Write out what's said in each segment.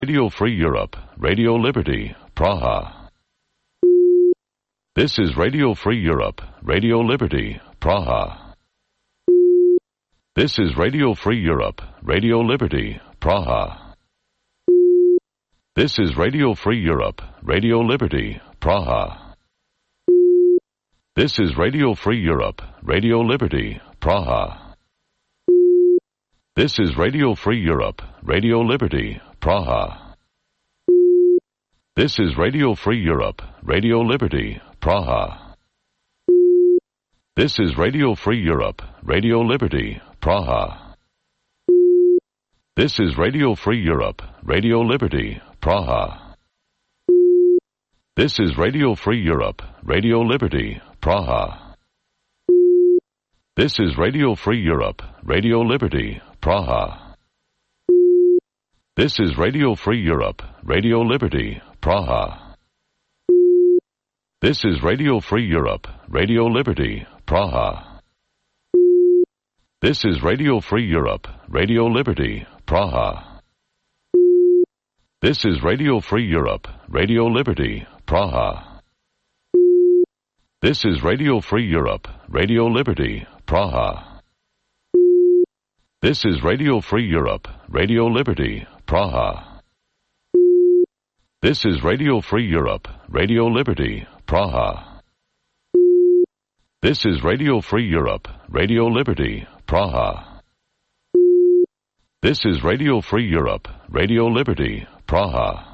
Radio Free Europe, Radio Liberty, Praha. This is Radio Free Europe, Radio Liberty, Praha. This is Radio Free Europe, Radio Liberty, Praha. This is Radio Free Europe, Radio Liberty, Praha. This is Radio Free Europe, Radio Liberty, Praha. This is Radio Free Europe, Radio Liberty, Praha. This is Radio Free Europe, Radio Liberty, Praha. This is Radio Free Europe, Radio Liberty, Praha. This is Radio Free Europe, Radio Liberty, Praha. This is Radio Free Europe, Radio Liberty, Praha. This is Radio Free Europe, Radio Liberty, Praha. This is Radio Free Europe, Radio Liberty, Praha. This is Radio Free Europe, Radio Liberty, Praha. This is Radio Free Europe, Radio Liberty, Praha. This is Radio Free Europe, Radio Liberty, Praha. This is Radio Free Europe, Radio Liberty, Praha. This is Radio Free Europe, Radio Liberty, Praha. This is Radio Free Europe, Radio Liberty, Praha. This is Radio Free Europe, Radio Liberty, Praha. This is Radio Free Europe, Radio Liberty, Praha.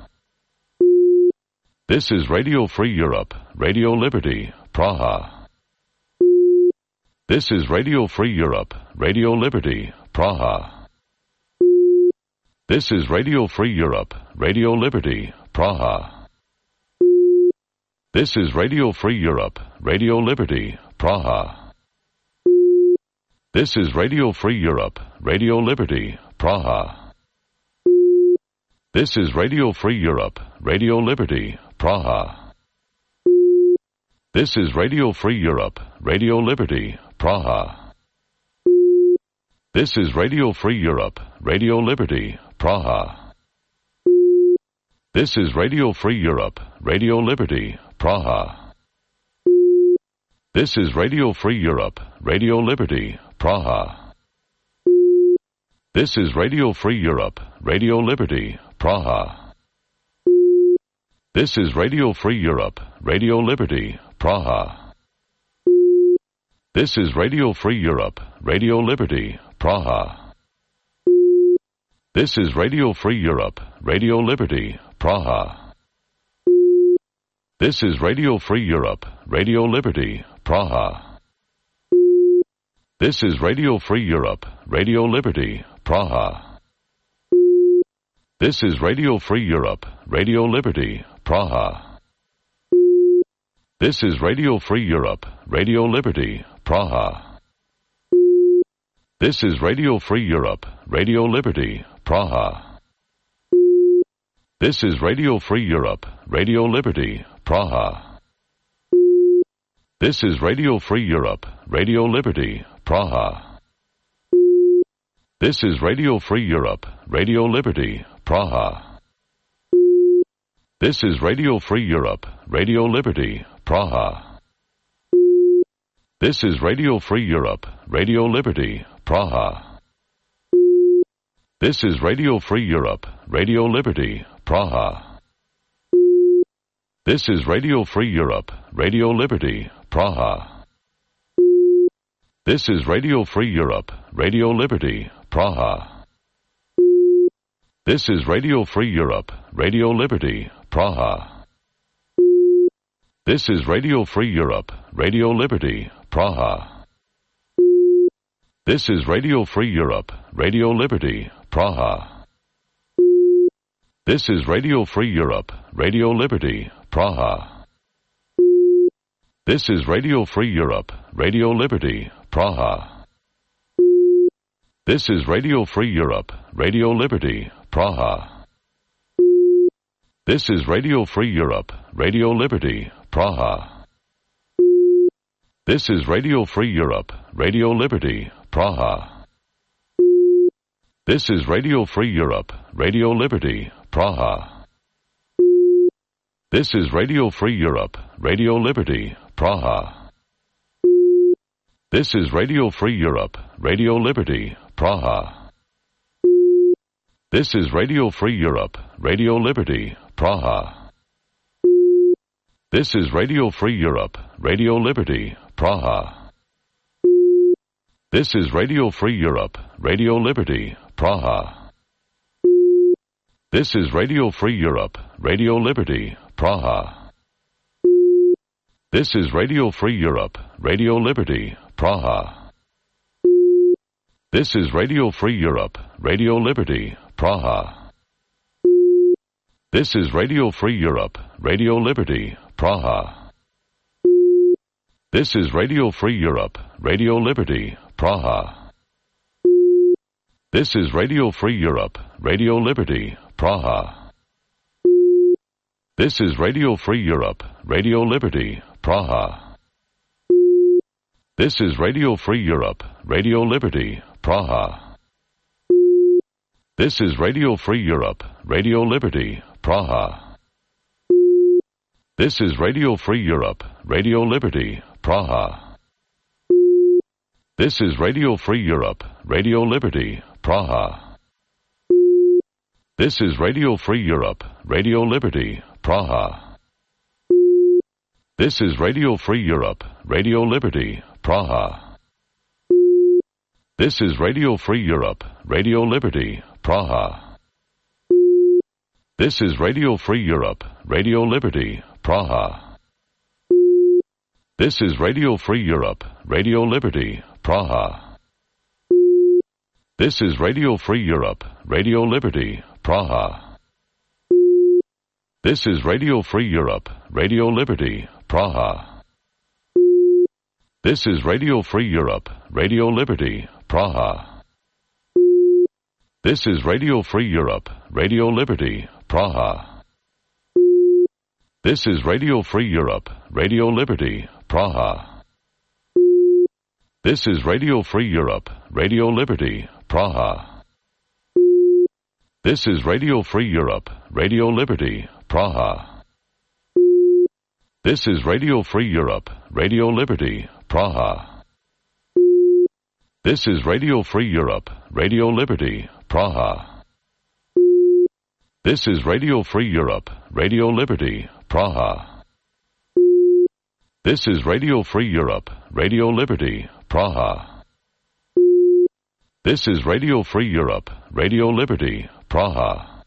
This is Radio Free Europe, Radio Liberty, Praha. This is Radio Free Europe, Radio Liberty, Praha. This is Radio Free Europe, Radio Liberty, Praha. This is Radio Free Europe, Radio Liberty, Praha. This is Radio Free Europe, Radio Liberty, Praha. This is Radio Free Europe, Radio Liberty, Praha. This is Radio Free Europe, Radio Liberty, Praha. This is Radio Free Europe, Radio Liberty, Praha. This is Radio Free Europe, Radio Liberty, Praha. This is Radio Free Europe, Radio Liberty, Praha. This is Radio Free Europe, Radio Liberty, Praha. This is Radio Free Europe, Radio Liberty, Praha. This is Radio Free Europe, Radio Liberty, Praha. This is Radio Free Europe, Radio Liberty, Praha. This is Radio Free Europe, Radio Liberty, Praha. This is Radio Free Europe, Radio Liberty, Praha. This is Radio Free Europe, Radio Liberty, Praha. This is Radio Free Europe, Radio Liberty, Praha. This is Radio Free Europe, Radio Liberty, Praha. This is Radio Free Europe, Radio Liberty, Praha. This is Radio Free Europe, Radio Liberty, Praha. This is Radio Free Europe, Radio Liberty, Praha. This is Radio Free Europe, Radio Liberty, Praha. This is Radio Free Europe, Radio Liberty, Praha. This is Radio Free Europe, Radio Liberty, Praha. This is Radio Free Europe, Radio Liberty, Praha. This is Radio Free Europe, Radio Liberty, Praha. This is Radio Free Europe, Radio Liberty, Praha. This is Radio Free Europe, Radio Liberty, Praha. This is Radio Free Europe, Radio Liberty, Praha. This is Radio Free Europe, Radio Liberty, Praha. This is Radio Free Europe, Radio Liberty, Praha. This is Radio Free Europe, Radio Liberty, Praha. This is Radio Free Europe, Radio Liberty, Praha. This is Radio Free Europe, Radio Liberty, Praha. This is Radio Free Europe, Radio Liberty, Praha. This is Radio Free Europe, Radio Liberty, Praha. This is Radio Free Europe, Radio Liberty, Praha. This is Radio Free Europe, Radio Liberty, Praha. This is Radio Free Europe, Radio Liberty, Praha. This is Radio Free Europe, Radio Liberty, Praha. This is Radio Free Europe, Radio Liberty, Praha. This is Radio Free Europe, Radio Liberty, Praha. This is Radio Free Europe, Radio Liberty, Praha. This is Radio Free Europe, Radio Liberty, Praha. This is Radio Free Europe, Radio Liberty, Praha. This is Radio Free Europe, Radio Liberty, Praha. This is Radio Free Europe, Radio Liberty, Praha. This is Radio Free Europe, Radio Liberty, Praha. This is Radio Free Europe, Radio Liberty, Praha. This is Radio Free Europe, Radio Liberty, Praha. This is Radio Free Europe, Radio Liberty, Praha. This is Radio Free Europe, Radio Liberty, Praha. This is Radio Free Europe, Radio Liberty, Praha. This is Radio Free Europe, Radio Liberty, Praha. This is Radio Free Europe, Radio Liberty, Praha. This is Radio Free Europe, Radio Liberty, Praha. This is Radio Free Europe, Radio Liberty, Praha. This is Radio Free Europe, Radio Liberty, Praha. This is Radio Free Europe, Radio Liberty, Praha. This is Radio Free Europe, Radio Liberty, Praha. This is Radio Free Europe, Radio Liberty, Praha. This is Radio Free Europe, Radio Liberty, Praha. This is Radio Free Europe, Radio Liberty, Praha. This is Radio Free Europe, Radio Liberty, Praha. This is Radio Free Europe, Radio Liberty, Praha. This is Radio Free Europe, Radio Liberty, Praha. This is Radio Free Europe, Radio Liberty, Praha. This is Radio Free Europe, Radio Liberty, Praha.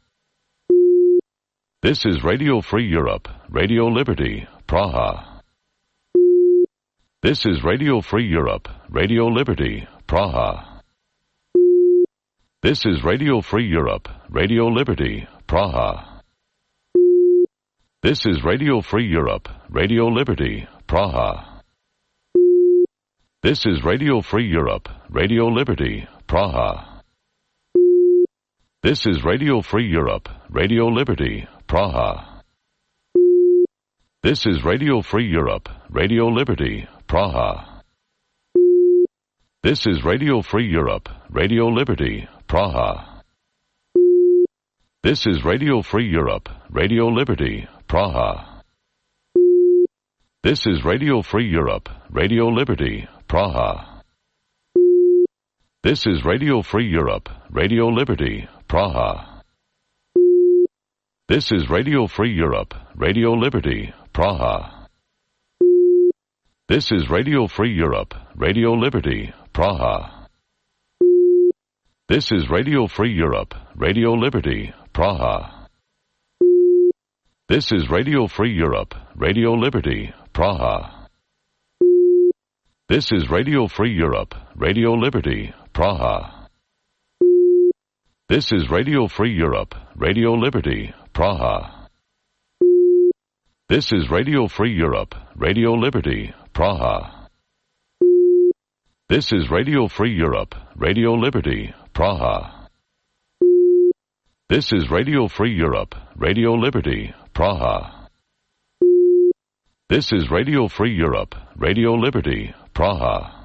This is Radio Free Europe, Radio Liberty, Praha. This is Radio Free Europe, Radio Liberty, Praha. This is Radio Free Europe, Radio Liberty, Praha. This is Radio Free Europe, Radio Liberty, Praha. This is Radio Free Europe, Radio Liberty, Praha. This is Radio Free Europe, Radio Liberty, Praha. This is Radio Free Europe, Radio Liberty, Praha. This is Radio Free Europe, Radio Liberty, Praha. This is Radio Free Europe, Radio Liberty, Praha. This is Radio Free Europe, Radio Liberty, Praha. This is Radio Free Europe, Radio Liberty, Praha. This is Radio Free Europe, Radio Liberty, Praha. This is Radio Free Europe, Radio Liberty, Praha. This is Radio Free Europe, Radio Liberty, Praha. This is Radio Free Europe, Radio Liberty, Praha. This is Radio Free Europe, Radio Liberty, Praha. This is Radio Free Europe, Radio Liberty, Praha. This is Radio Free Europe, Radio Liberty, Praha. This is Radio Free Europe, Radio Liberty, Praha. This is Radio Free Europe, Radio Liberty, Praha. This is Radio Free Europe, Radio Liberty, Praha.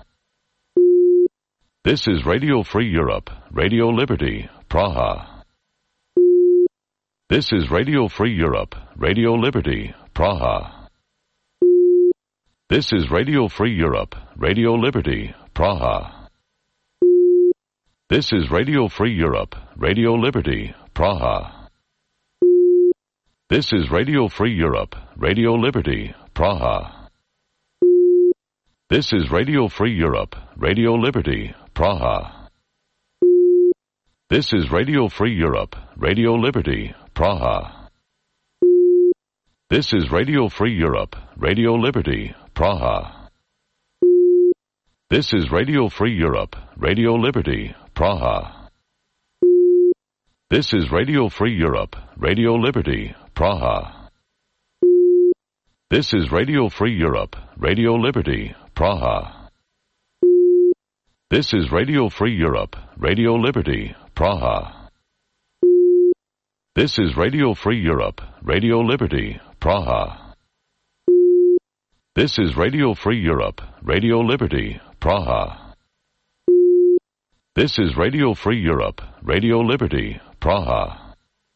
This is Radio Free Europe, Radio Liberty, Praha. This is Radio Free Europe, Radio Liberty, Praha. This is Radio Free Europe, Radio Liberty, Praha. This is Radio Free Europe, Radio Liberty, Praha. This is Radio Free Europe, Radio Liberty, Praha. This is Radio Free Europe, Radio Liberty, Praha. This is Radio Free Europe, Radio Liberty, Praha. This is Radio Free Europe, Radio Liberty, Praha. This is Radio Free Europe, Radio Liberty, Praha. This is Radio Free Europe, Radio Liberty, Praha. This is Radio Free Europe, Radio Liberty, Praha. This is Radio Free Europe, Radio Liberty, Praha. This is Radio Free Europe, Radio Liberty, Praha. This is Radio Free Europe, Radio Liberty, Praha. This is Radio Free Europe, Radio Liberty, Praha.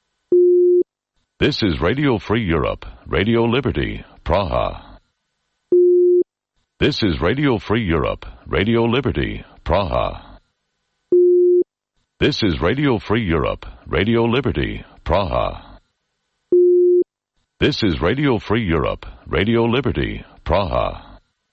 This is Radio Free Europe, Radio Liberty, Praha. This is Radio Free Europe, Radio Liberty, Praha. This is Radio Free Europe, Radio Liberty, Praha. This is Radio Free Europe, Radio Liberty, Praha.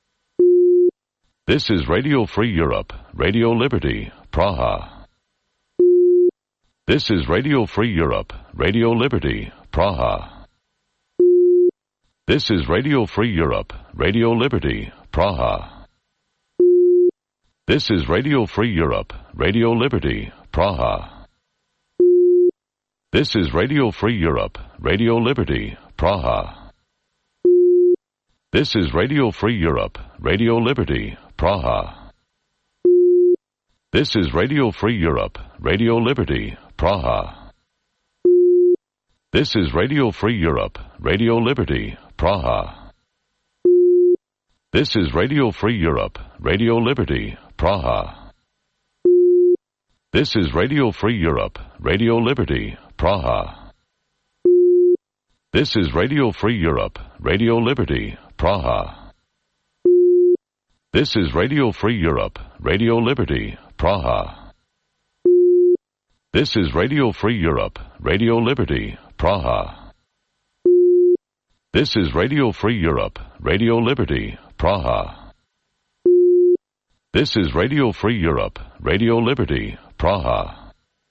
This is Radio Free Europe, Radio Liberty, Praha. This is Radio Free Europe, Radio Liberty, Praha. This is Radio Free Europe, Radio Liberty, Praha. This is Radio Free Europe, Radio Liberty, Praha. This is Radio Free Europe, Radio Liberty, Praha. This is Radio Free Europe, Radio Liberty, Praha. This is Radio Free Europe, Radio Liberty, Praha. This is Radio Free Europe, Radio Liberty, Praha. This is Radio Free Europe, Radio Liberty, Praha. This is Radio Free Europe, Radio Liberty, Praha. This is Radio Free Europe, Radio Liberty, Praha. This is Radio Free Europe, Radio Liberty, Praha. This is Radio Free Europe, Radio Liberty, Praha. This is Radio Free Europe, Radio Liberty, Praha. This is Radio Free Europe, Radio Liberty, Praha.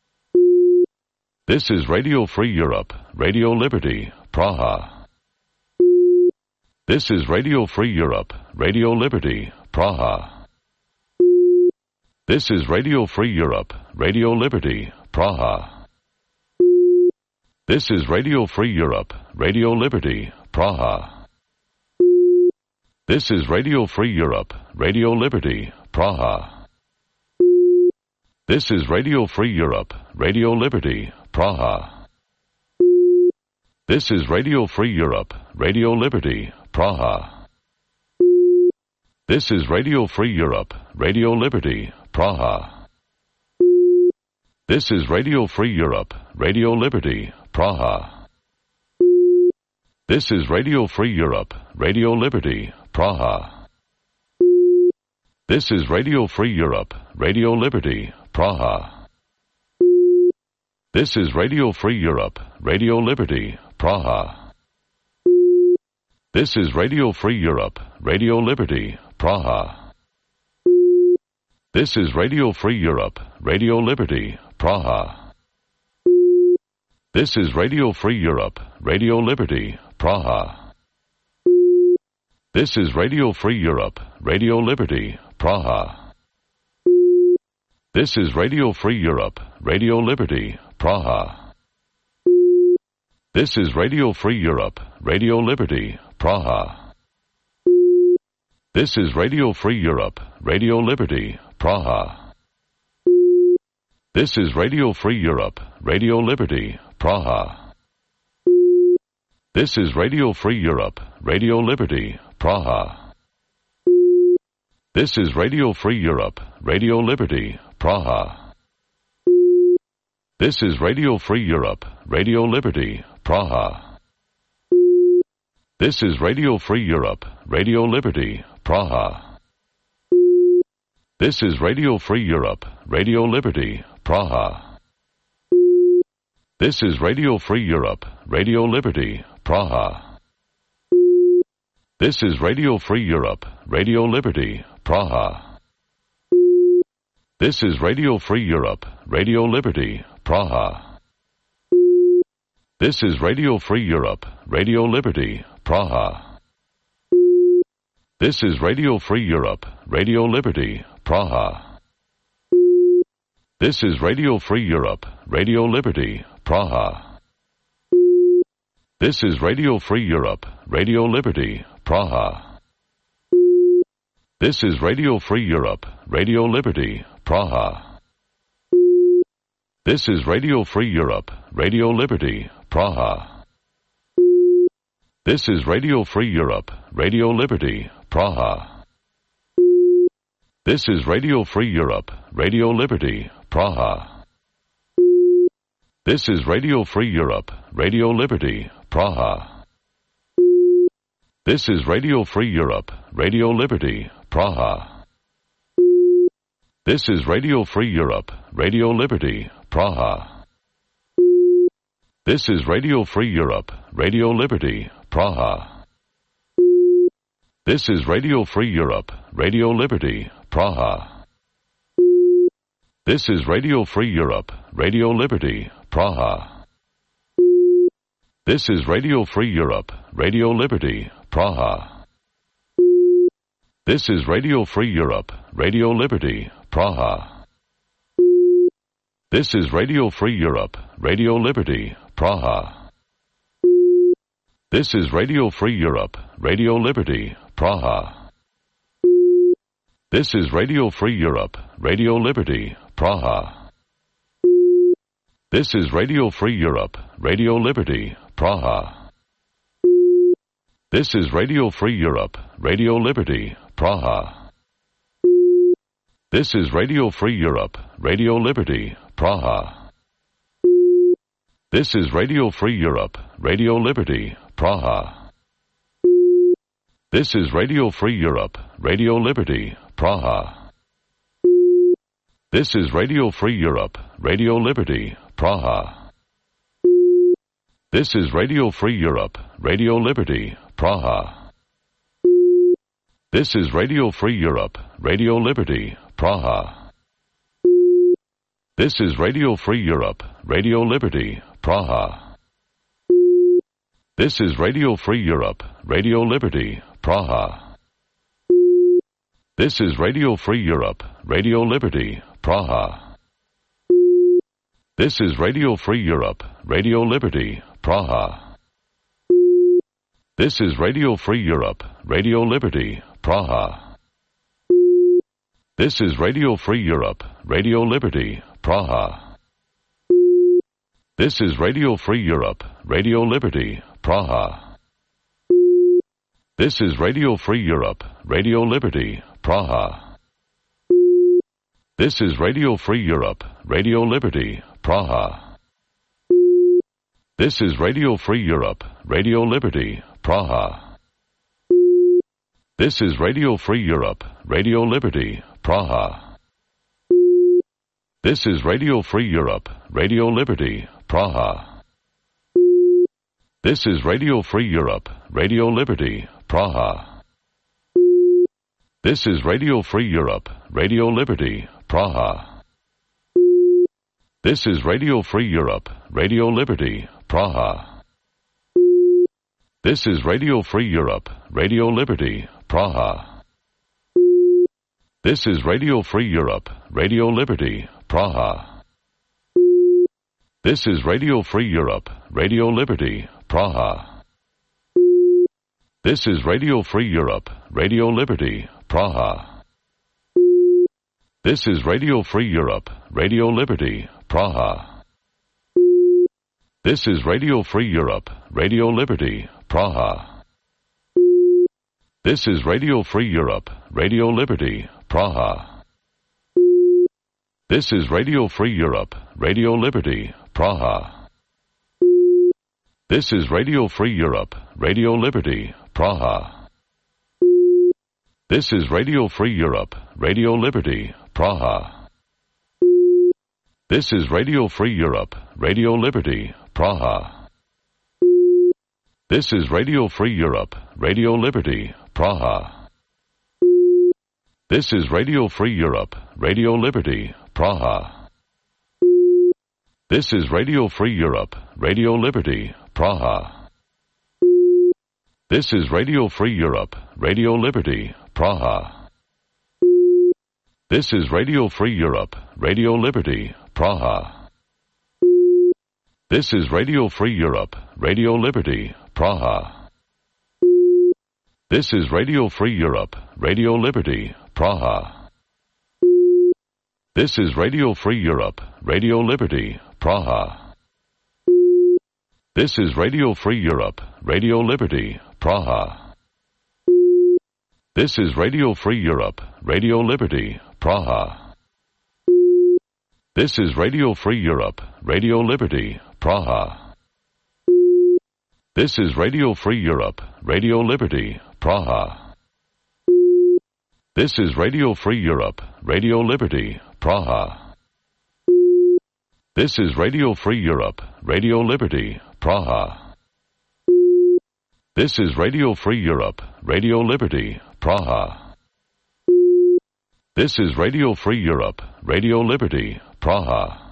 This is Radio Free Europe, Radio Liberty, Praha. This is Radio Free Europe, Radio Liberty, Praha. This is Radio Free Europe, Radio Liberty, Praha. This is Radio Free Europe, Radio Liberty, Praha. This is Radio Free Europe, Radio Liberty, Praha. This is Radio Free Europe, Radio Liberty, Praha. This is Radio Free Europe, Radio Liberty, Praha. This is Radio Free Europe, Radio Liberty, Praha. This is Radio Free Europe, Radio Liberty, Praha. This is Radio Free Europe, Radio Liberty, Praha. This is Radio Free Europe, Radio Liberty, Praha. This is Radio Free Europe, Radio Liberty, Praha. This is Radio Free Europe, Radio Liberty, Praha. This is Radio Free Europe, Radio Liberty, Praha. This is Radio Free Europe, Radio Liberty, Praha. This is Radio Free Europe, Radio Liberty, Praha. This is Radio Free Europe, Radio Liberty, Praha. This is Radio Free Europe, Radio Liberty, Praha. This is Radio Free Europe, Radio Liberty, Praha. This is Radio Free Europe, Radio Liberty, Praha. This is Radio Free Europe, Radio Liberty, Praha. This is Radio Free Europe, Radio Liberty, Praha. This is Radio Free Europe, Radio Liberty, Praha. This is Radio Free Europe, Radio Liberty, Praha. This is Radio Free Europe, Radio Liberty, Praha. This is Radio Free Europe, Radio Liberty, Praha. This is Radio Free Europe, Radio Liberty, Praha. This is Radio Free Europe, Radio Liberty, Praha. This is Radio Free Europe, Radio Liberty, Praha. This is Radio Free Europe, Radio Liberty, Praha. This is Radio Free Europe, Radio Liberty, Praha. This is Radio Free Europe, Radio Liberty, Praha. This is Radio Free Europe, Radio Liberty, Praha. This is Radio Free Europe, Radio Liberty, Praha. This is Radio Free Europe, Radio Liberty, Praha. This is Radio Free Europe, Radio Liberty, Praha. This is Radio Free Europe, Radio Liberty, Praha. This is Radio Free Europe, Radio Liberty, Praha. This is Radio Free Europe, Radio Liberty, Praha. This is Radio Free Europe, Radio Liberty, Praha. This is Radio Free Europe, Radio Liberty, Praha. This is Radio Free Europe, Radio Liberty, Praha. This is Radio Free Europe, Radio Liberty, Praha. This is Radio Free Europe, Radio Liberty, Praha. This is Radio Free Europe, Radio Liberty, Praha. This is Radio Free Europe, Radio Liberty, Praha. This is Radio Free Europe, Radio Liberty, Praha. This is Radio Free Europe, Radio Liberty, Praha. This is Radio Free Europe, Radio Liberty, Praha. This is Radio Free Europe, Radio Liberty, Praha. This is Radio Free Europe, Radio Liberty, Praha. This is Radio Free Europe, Radio Liberty, Praha. This is Radio Free Europe, Radio Liberty, Praha. This is Radio Free Europe, Radio Liberty, Praha. This is Radio Free Europe, Radio Liberty, Praha. This is Radio Free Europe, Radio Liberty, Praha. This is Radio Free Europe, Radio Liberty, Praha. This is Radio Free Europe, Radio Liberty, Praha. This is Radio Free Europe, Radio Liberty, Praha. This is Radio Free Europe, Radio Liberty, Praha. This is Radio Free Europe, Radio Liberty, Praha. This is Radio Free Europe, Radio Liberty, Praha. This is Radio Free Europe, Radio Liberty, Praha. This is Radio Free Europe, Radio Liberty, Praha. This is Radio Free Europe, Radio Liberty, Praha. This is Radio Free Europe, Radio Liberty, Praha. This is Radio Free Europe, Radio Liberty, Praha. This is Radio Free Europe, Radio Liberty, Praha. This is Radio Free Europe, Radio Liberty, Praha. This is Radio Free Europe, Radio Liberty, Praha. This is Radio Free Europe, Radio Liberty, Praha. This is Radio Free Europe, Radio Liberty, Praha. This is Radio Free Europe, Radio Liberty, Praha. This is Radio Free Europe, Radio Liberty, Praha. This is Radio Free Europe, Radio Liberty, Praha. This is Radio Free Europe, Radio Liberty, Praha. This is Radio Free Europe, Radio Liberty, Praha. This is Radio Free Europe, Radio Liberty, Praha. This is Radio Free Europe, Radio Liberty, Praha. This is Radio Free Europe, Radio Liberty, Praha. This is Radio Free Europe, Radio Liberty, Praha. This is Radio Free Europe, Radio Liberty, Praha. This is Radio Free Europe, Radio Liberty, Praha. This is Radio Free Europe, Radio Liberty, Praha. This is Radio Free Europe, Radio Liberty, Praha. This is Radio Free Europe, Radio Liberty, Praha. This is Radio Free Europe, Radio Liberty, Praha. This is Radio Free Europe, Radio Liberty, Praha. This is Radio Free Europe, Radio Liberty, Praha. This is Radio Free Europe, Radio Liberty, Praha. This is Radio Free Europe, Radio Liberty, Praha. This is Radio Free Europe, Radio Liberty, Praha. This is Radio Free Europe, Radio Liberty, Praha. This is Radio Free Europe, Radio Liberty, Praha. This is Radio Free Europe, Radio Liberty, Praha. This is Radio Free Europe, Radio Liberty, Praha. This is Radio Free Europe, Radio Liberty, Praha.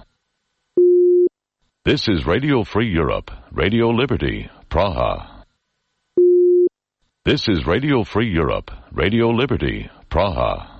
This is Radio Free Europe, Radio Liberty, Praha. This is Radio Free Europe, Radio Liberty, Praha.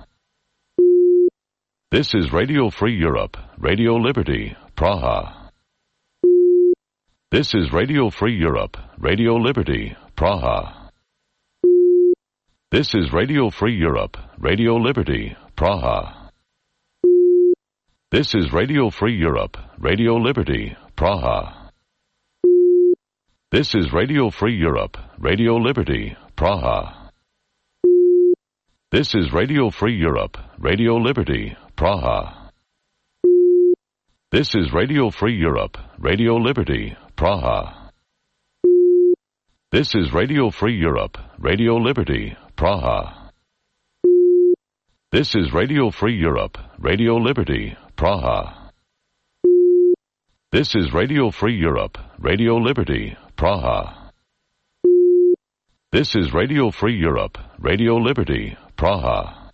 This is Radio Free Europe, Radio Liberty, Praha. This is Radio Free Europe, Radio Liberty, Praha. This is Radio Free Europe, Radio Liberty, Praha. This is Radio Free Europe, Radio Liberty, Praha. This is Radio Free Europe, Radio Liberty, Praha. This is Radio Free Europe, Radio Liberty, Praha. This is Radio Free Europe, Radio Liberty, Praha. This is Radio Free Europe, Radio Liberty, Praha. This is Radio Free Europe, Radio Liberty, Praha. This is Radio Free Europe, Radio Liberty, Praha. This is Radio Free Europe, Radio Liberty, Praha.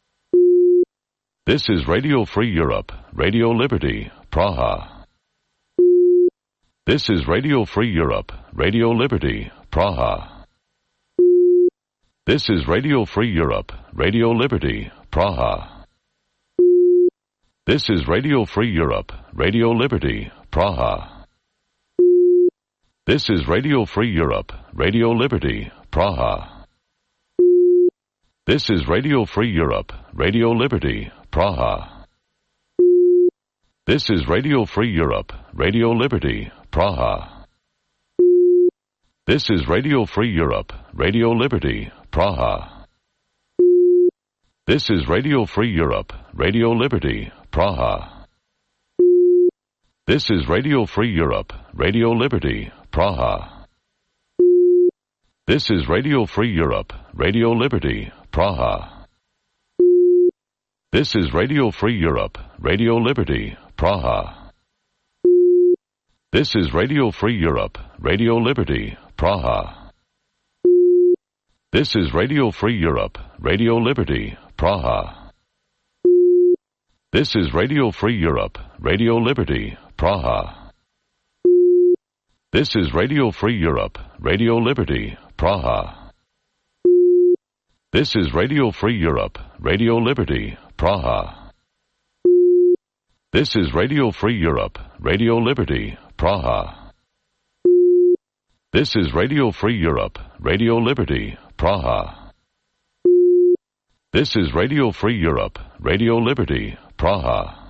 This is Radio Free Europe, Radio Liberty, Praha. This is Radio Free Europe, Radio Liberty, Praha. This is Radio Free Europe, Radio Liberty, Praha. This is Radio Free Europe, Radio Liberty, Praha. This is Radio Free Europe, Radio Liberty, Praha. This is Radio Free Europe, Radio Liberty, Praha. This is Radio Free Europe, Radio Liberty, Praha. This is Radio Free Europe, Radio Liberty, Praha. This is Radio Free Europe, Radio Liberty, Praha. This is Radio Free Europe, Radio Liberty, Praha. This is Radio Free Europe, Radio Liberty, Praha. This is Radio Free Europe, Radio Liberty, Praha. This is Radio Free Europe, Radio Liberty, Praha. This is Radio Free Europe, Radio Liberty, Praha. This is Radio Free Europe, Radio Liberty, Praha. This is Radio Free Europe, Radio Liberty, Praha. This is Radio Free Europe, Radio Liberty, Praha. This is Radio Free Europe, Radio Liberty, Praha. This is Radio Free Europe, Radio Liberty, Praha. This is Radio Free Europe, Radio Liberty, Praha.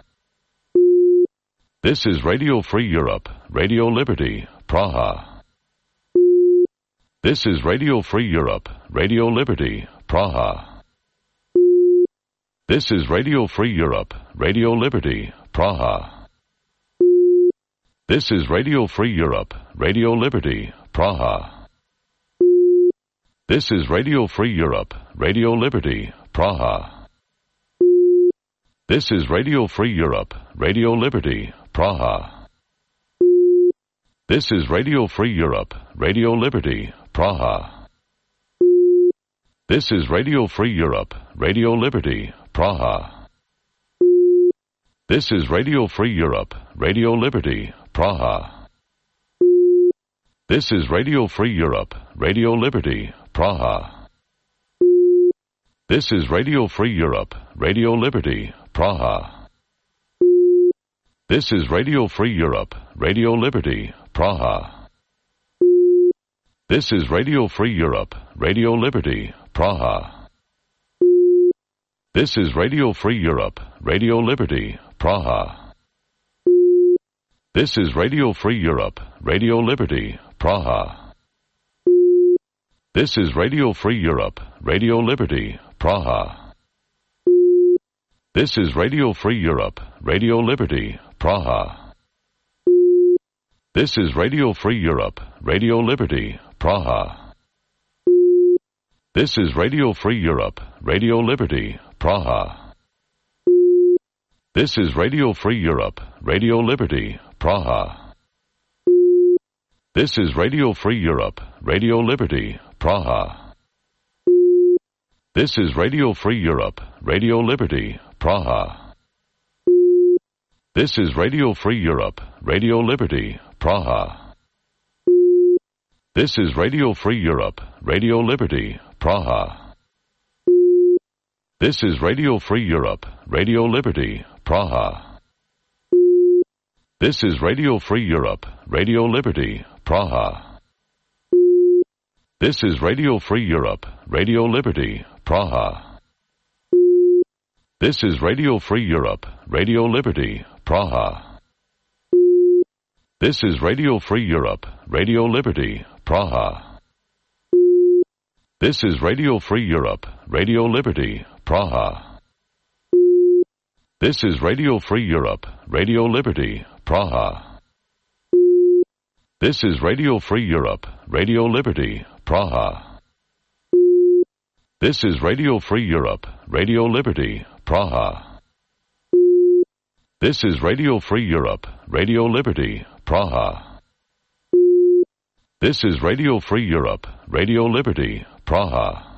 This is Radio Free Europe, Radio Liberty, Praha. This is Radio Free Europe, Radio Liberty, Praha. This is Radio Free Europe, Radio Liberty, Praha. This is Radio Free Europe, Radio Liberty, Praha. This is Radio Free Europe, Radio Liberty, Praha. This is Radio Free Europe, Radio Liberty, Praha. This is Radio Free Europe, Radio Liberty, Praha. This is Radio Free Europe, Radio Liberty, Praha. This is Radio Free Europe, Radio Liberty, Praha. This is Radio Free Europe, Radio Liberty, Praha. This is Radio Free Europe, Radio Liberty, Praha. This is Radio Free Europe, Radio Liberty, Praha. This is Radio Free Europe, Radio Liberty, Praha. This is Radio Free Europe, Radio Liberty, Praha. This is Radio Free Europe, Radio Liberty, Praha. This is Radio Free Europe, Radio Liberty, Praha. This is Radio Free Europe, Radio Liberty, Praha. This is Radio Free Europe, Radio Liberty, Praha. This is Radio Free Europe, Radio Liberty, Praha. This is Radio Free Europe, Radio Liberty, Praha. This is Radio Free Europe, Radio Liberty, Praha. This is Radio Free Europe, Radio Liberty, Praha. This is Radio Free Europe, Radio Liberty, Praha. This is Radio Free Europe, Radio Liberty, Praha. This is Radio Free Europe, Radio Liberty, Praha. This is Radio Free Europe, Radio Liberty, Praha. This is Radio Free Europe, Radio Liberty, Praha. This is Radio Free Europe, Radio Liberty, Praha. This is Radio Free Europe, Radio Liberty, Praha. This is Radio Free Europe, Radio Liberty, Praha. This is Radio Free Europe, Radio Liberty, Praha. This is Radio Free Europe, Radio Liberty, Praha. This is Radio Free Europe, Radio Liberty, Praha. This is Radio Free Europe, Radio Liberty, Praha. This is Radio Free Europe, Radio Liberty, Praha.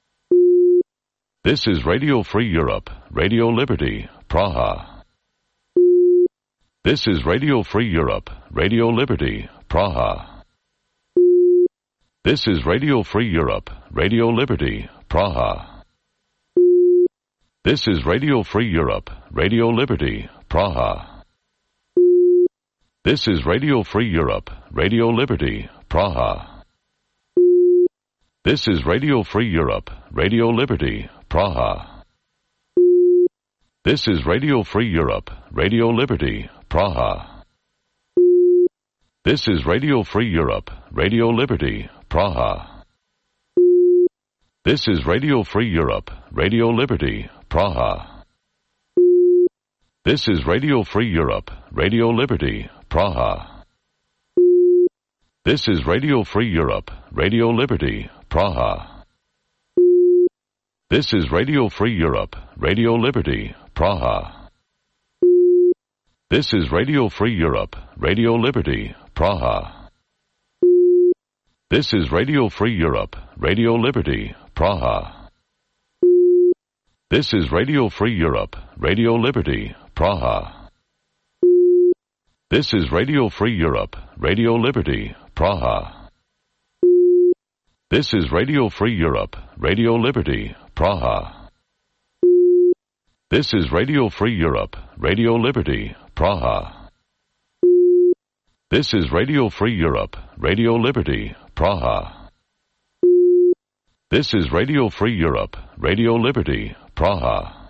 This is Radio Free Europe, Radio Liberty, Praha. This is Radio Free Europe, Radio Liberty, Praha. This is Radio Free Europe, Radio Liberty, Praha. This is Radio Free Europe, Radio Liberty, Praha. This is Radio Free Europe, Radio Liberty, Praha. This is Radio Free Europe, Radio Liberty, Praha. This is Radio Free Europe, Radio Liberty, Praha. This is Radio Free Europe, Radio Liberty, Praha. This is Radio Free Europe, Radio Liberty, Praha. This is Radio Free Europe, Radio Liberty, Praha. This is Radio Free Europe, Radio Liberty, Praha. This is Radio Free Europe, Radio Liberty, Praha. This is Radio Free Europe, Radio Liberty, Praha. This is Radio Free Europe, Radio Liberty, Praha. This is Radio Free Europe, Radio Liberty, Praha. This is Radio Free Europe, Radio Liberty, Praha. This is Radio Free Europe, Radio Liberty, Praha. This is Radio Free Europe, Radio Liberty, Praha. This is Radio Free Europe, Radio Liberty, Praha. This is Radio Free Europe, Radio Liberty, Praha.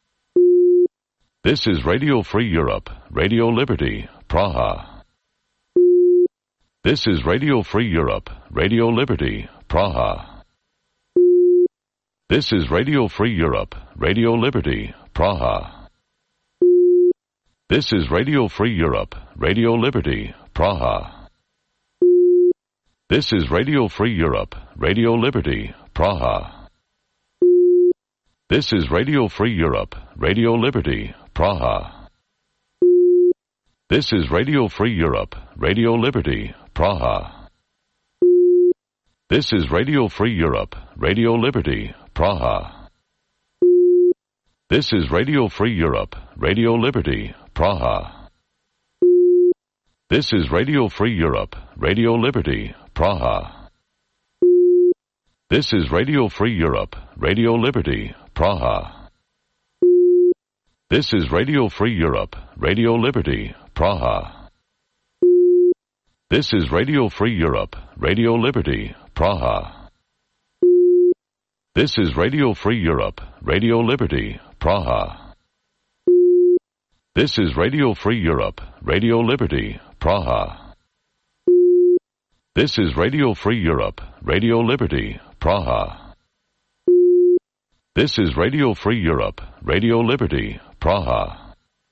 This is Radio Free Europe, Radio Liberty, Praha. This is Radio Free Europe, Radio Liberty, Praha. This is Radio Free Europe, Radio Liberty, Praha. This is Radio Free Europe, Radio Liberty, Praha. This is Radio Free Europe, Radio Liberty, Praha. This is Radio Free Europe, Radio Liberty, Praha. This is Radio Free Europe, Radio Liberty, Praha. This is Radio Free Europe, Radio Liberty, Praha. This is Radio Free Europe, Radio Liberty, Praha. This is Radio Free Europe, Radio Liberty, Praha. This is Radio Free Europe, Radio Liberty, Praha. This is Radio Free Europe, Radio Liberty, Praha. This is Radio Free Europe, Radio Liberty, Praha. This is Radio Free Europe, Radio Liberty, Praha. This is Radio Free Europe, Radio Liberty, Praha. This is Radio Free Europe, Radio Liberty, Praha. This is Radio Free Europe, Radio Liberty, Praha.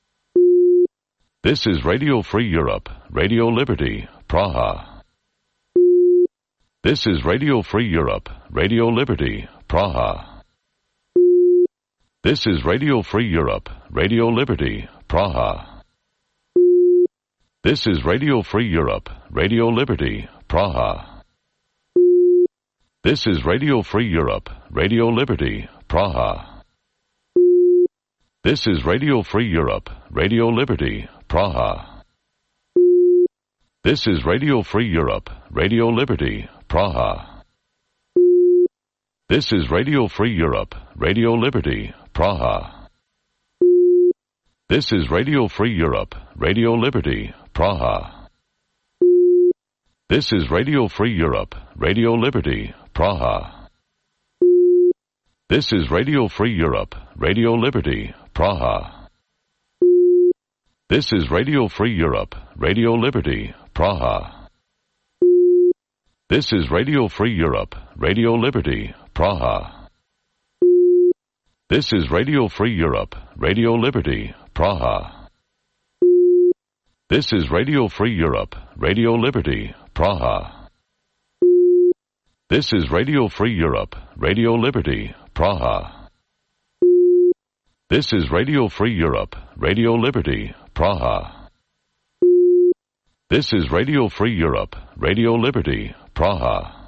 This is Radio Free Europe, Radio Liberty, Praha. This is Radio Free Europe, Radio Liberty, Praha. This is Radio Free Europe, Radio Liberty, Praha. This is Radio Free Europe, Radio Liberty, Praha. This is Radio Free Europe, Radio Liberty, Praha. This is Radio Free Europe, Radio Liberty, Praha. This is Radio Free Europe, Radio Liberty, Praha. This is Radio Free Europe, Radio Liberty, Praha. This is Radio Free Europe, Radio Liberty, Praha. This is Radio Free Europe, Radio Liberty, Praha. This is Radio Free Europe, Radio Liberty, Praha. This is Radio Free Europe, Radio Liberty, Praha. This is Radio Free Europe, Radio Liberty, Praha. This is Radio Free Europe, Radio Liberty, Praha. This is Radio Free Europe, Radio Liberty, Praha. This is Radio Free Europe, Radio Liberty, Praha. This is Radio Free Europe, Radio Liberty, Praha. This is Radio Free Europe, Radio Liberty, Praha.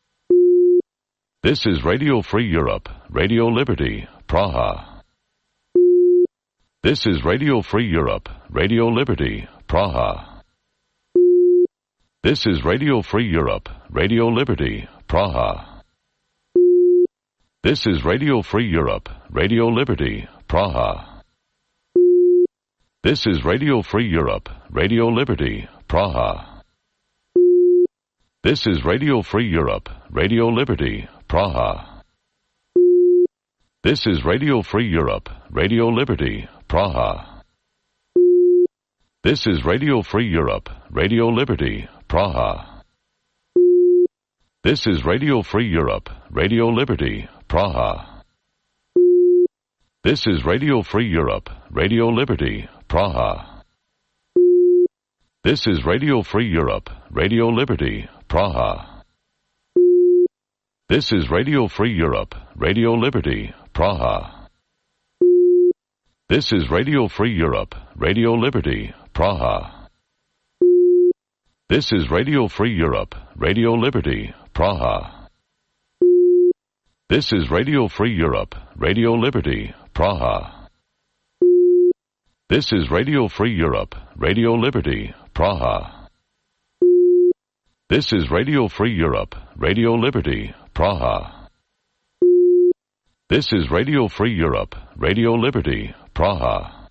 This is Radio Free Europe, Radio Liberty, Praha. This is Radio Free Europe, Radio Liberty, Praha. This is Radio Free Europe, Radio Liberty, Praha. This is Radio Free Europe, Radio Liberty, Praha. This is Radio Free Europe, Radio Liberty, Praha. This is Radio Free Europe, Radio Liberty, Praha. This is Radio Free Europe, Radio Liberty, Praha. This is Radio Free Europe, Radio Liberty, Praha. This is Radio Free Europe, Radio Liberty, Praha. This is Radio Free Europe, Radio Liberty, Praha. This is Radio Free Europe, Radio Liberty, Praha. This is Radio Free Europe, Radio Liberty, Praha. This is Radio Free Europe, Radio Liberty, Praha. This is Radio Free Europe, Radio Liberty, Praha. This is Radio Free Europe, Radio Liberty, Praha. This is Radio Free Europe, Radio Liberty, Praha. This is Radio Free Europe, Radio Liberty, Praha. This is Radio Free Europe, Radio Liberty, Praha.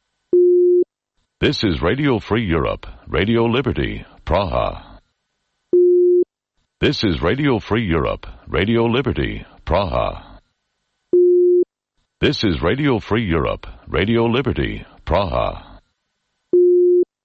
This is Radio Free Europe, Radio Liberty, Praha. This is Radio Free Europe, Radio Liberty, Praha. This is Radio Free Europe, Radio Liberty, Praha.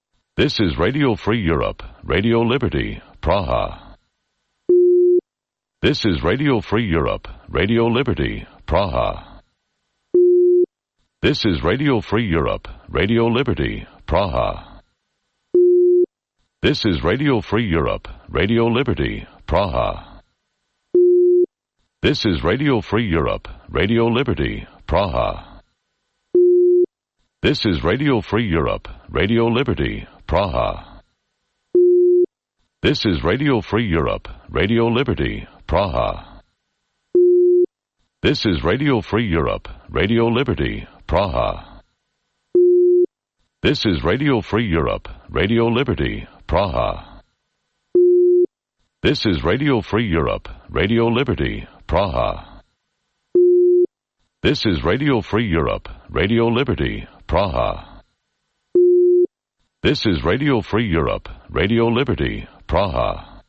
This is Radio Free Europe, Radio Liberty, Praha. This is Radio Free Europe, Radio Liberty, Praha. This is Radio Free Europe, Radio Liberty, Praha. This is Radio Free Europe, Radio Liberty, Praha. This is Radio Free Europe, Radio Liberty, Praha. This is Radio Free Europe, Radio Liberty, Praha. This is Radio Free Europe, Radio Liberty, Praha. This is Radio Free Europe, Radio Liberty, Praha. This is Radio Free Europe, Radio Liberty, Praha. This is Radio Free Europe, Radio Liberty, Praha. This is Radio Free Europe, Radio Liberty, Praha. This is Radio Free Europe, Radio Liberty, Praha.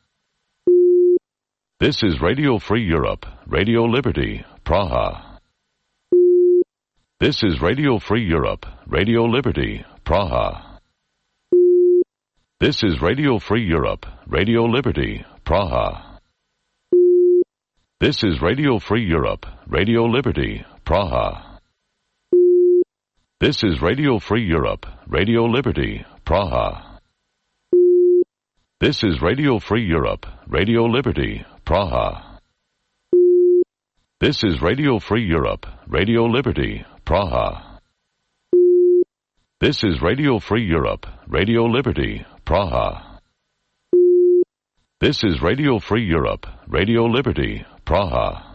This is Radio Free Europe, Radio Liberty, Praha. This is Radio Free Europe, Radio Liberty, Praha. This is Radio Free Europe, Radio Liberty, Praha. This is Radio Free Europe, Radio Liberty, Praha. This is Radio Free Europe, Radio Liberty, Praha. This is Radio Free Europe, Radio Liberty, Praha. This is Radio Free Europe, Radio Liberty, Praha. This is Radio Free Europe, Radio Liberty, Praha. This is Radio Free Europe, Radio Liberty, Praha.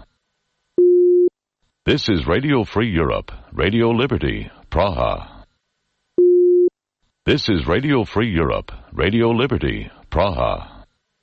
This is Radio Free Europe, Radio Liberty, Praha. This is Radio Free Europe, Radio Liberty, Praha.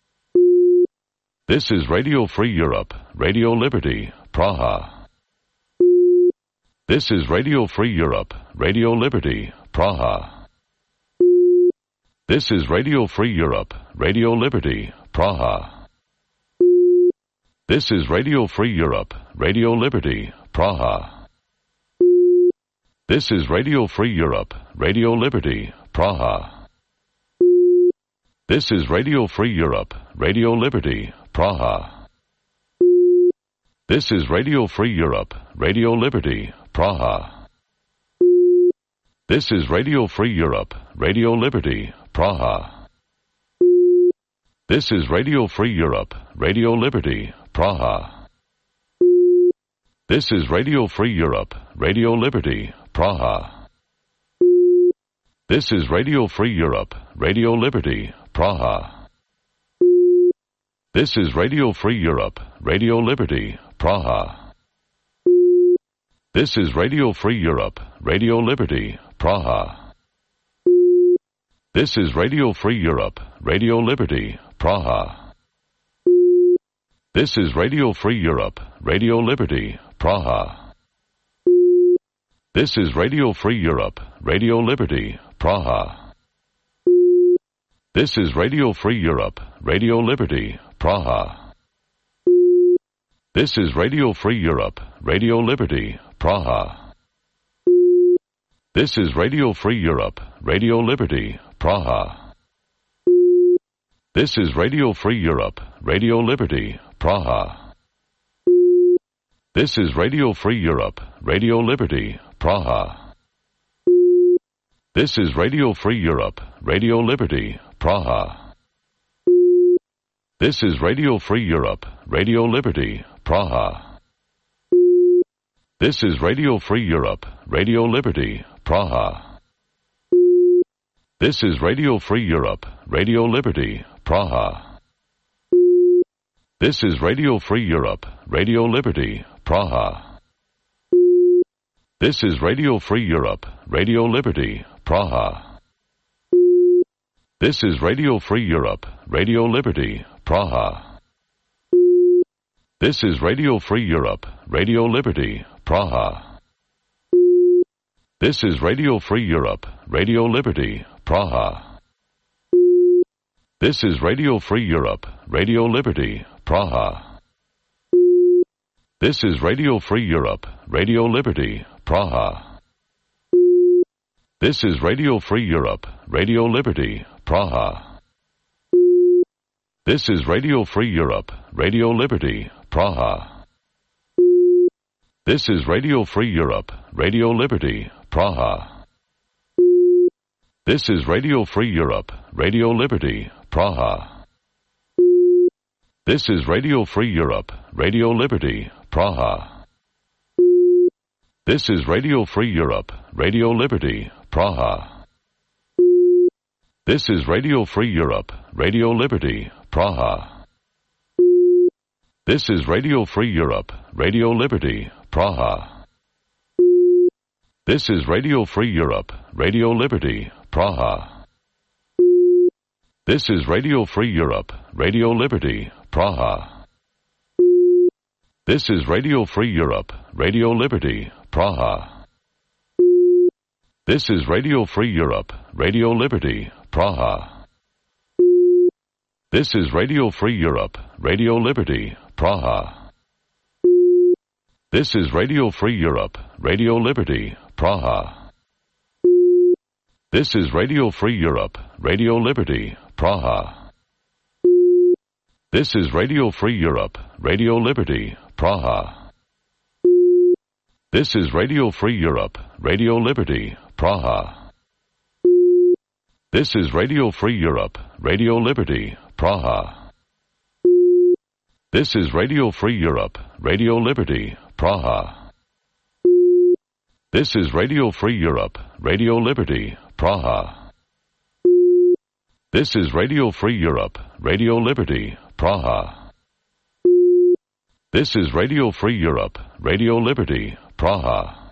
This is Radio Free Europe, Radio Liberty, Praha. This is Radio Free Europe, Radio Liberty, Praha. This is Radio Free Europe, Radio Liberty, Praha. This is Radio Free Europe, Radio Liberty, Praha. This is Radio Free Europe, Radio Liberty, Praha. This is Radio Free Europe, Radio Liberty, Praha. This is Radio Free Europe, Radio Liberty, Praha. This is Radio Free Europe, Radio Liberty, Praha. This is Radio Free Europe, Radio Liberty, Praha. This is Radio Free Europe, Radio Liberty, Praha. This is Radio Free Europe, Radio Liberty, Praha. This is Radio Free Europe, Radio Liberty, Praha. This is Radio Free Europe, Radio Liberty, Praha. This is Radio Free Europe, Radio Liberty, Praha. This is Radio Free Europe, Radio Liberty, Praha. This is Radio Free Europe, Radio Liberty, Praha. This is Radio Free Europe, Radio Liberty, Praha. This is Radio Free Europe, Radio Liberty, Praha. This is Radio Free Europe, Radio Liberty, Praha. This is Radio Free Europe, Radio Liberty, Praha. This is Radio Free Europe, Radio Liberty, Praha. This is Radio Free Europe, Radio Liberty, Praha. This is Radio Free Europe, Radio Liberty, Praha. This is Radio Free Europe, Radio Liberty, Praha. This is Radio Free Europe, Radio Liberty, Praha. This is Radio Free Europe, Radio Liberty, Praha. This is Radio Free Europe, Radio Liberty, Praha. This is Radio Free Europe, Radio Liberty, Praha. This is Radio Free Europe, Radio Liberty, Praha. This is Radio Free Europe, Radio Liberty, Praha. This is Radio Free Europe, Radio Liberty, Praha. This is Radio Free Europe, Radio Liberty, Praha. This is Radio Free Europe, Radio Liberty, Praha. This is Radio Free Europe, Radio Liberty, Praha. This is Radio Free Europe, Radio Liberty, Praha. This is Radio Free Europe, Radio Liberty, Praha. This is Radio Free Europe, Radio Liberty, Praha. This is Radio Free Europe, Radio Liberty, Praha. This is Radio Free Europe, Radio Liberty, Praha. This is Radio Free Europe, Radio Liberty, Praha. This is Radio Free Europe, Radio Liberty, Praha. This is Radio Free Europe, Radio Liberty, Praha. This is Radio Free Europe, Radio Liberty, Praha. This is Radio Free Europe, Radio Liberty, Praha. This is Radio Free Europe, Radio Liberty, Praha. This is Radio Free Europe, Radio Liberty, Praha. This is Radio Free Europe, Radio Liberty, Praha. This is Radio Free Europe, Radio Liberty, Praha. This is Radio Free Europe, Radio Liberty, Praha. This is Radio Free Europe, Radio Liberty, Praha. This is Radio Free Europe, Radio Liberty, Praha. This is Radio Free Europe, Radio Liberty, Praha. This is Radio Free Europe, Radio Liberty, Praha. This is Radio Free Europe, Radio Liberty, Praha.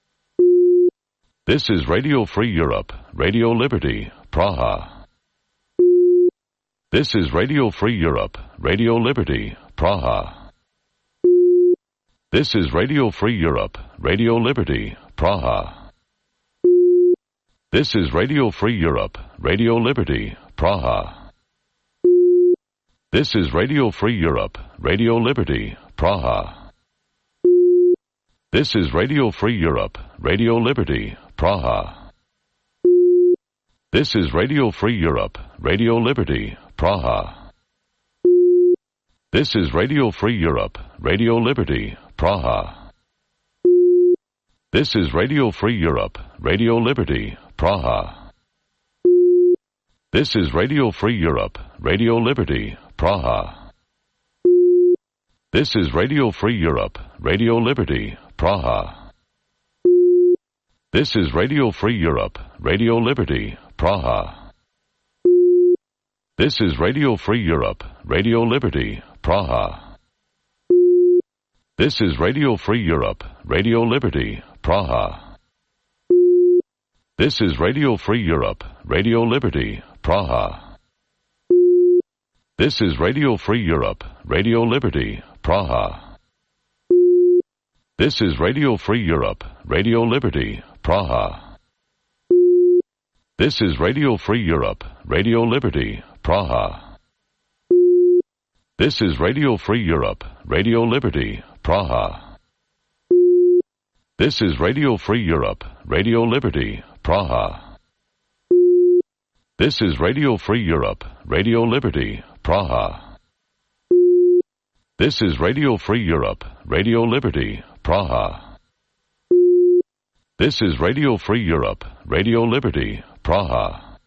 This is Radio Free Europe, Radio Liberty, Praha. This is Radio Free Europe, Radio Liberty, Praha. This is Radio Free Europe, Radio Liberty, Praha. This is Radio Free Europe, Radio Liberty, Praha. This is Radio Free Europe, Radio Liberty, Praha. This is Radio Free Europe, Radio Liberty, Praha. This is Radio Free Europe, Radio Liberty, Praha. This is Radio Free Europe, Radio Liberty, Praha. This is Radio Free Europe, Radio Liberty, Praha. This is Radio Free Europe, Radio Liberty, Praha. This is Radio Free Europe, Radio Liberty, Praha. This is Radio Free Europe, Radio Liberty, Praha. This is Radio Free Europe, Radio Liberty, Praha. This is Radio Free Europe, Radio Liberty, Praha. This is Radio Free Europe, Radio Liberty, Praha. This is Radio Free Europe, Radio Liberty, Praha. This is Radio Free Europe, Radio Liberty, Praha. This is Radio Free Europe, Radio Liberty, Praha. This is Radio Free Europe, Radio Liberty, Praha. This is Radio Free Europe, Radio Liberty, Praha. This is Radio Free Europe, Radio Liberty, Praha. This is Radio Free Europe, Radio Liberty, Praha. This is Radio Free Europe, Radio Liberty, Praha.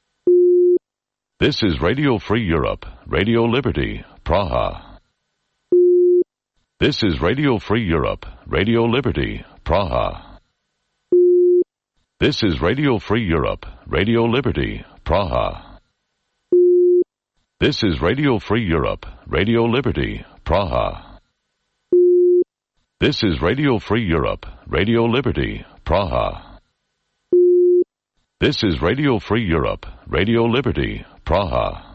This is Radio Free Europe, Radio Liberty, Praha. This is Radio Free Europe, Radio Liberty, Praha. This is Radio Free Europe, Radio Liberty, Praha. This is Radio Free Europe, Radio Liberty, Praha. This is Radio Free Europe, Radio Liberty, Praha. This is Radio Free Europe, Radio Liberty, Praha.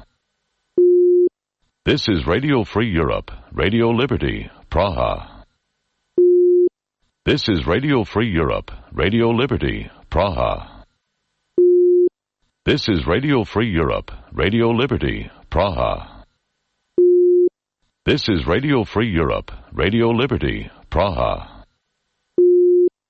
This is Radio Free Europe, Radio Liberty, Praha. This is Radio Free Europe, Radio Liberty, Praha. This is Radio Free Europe, Radio Liberty, Praha. This is Radio Free Europe, Radio Liberty, Praha.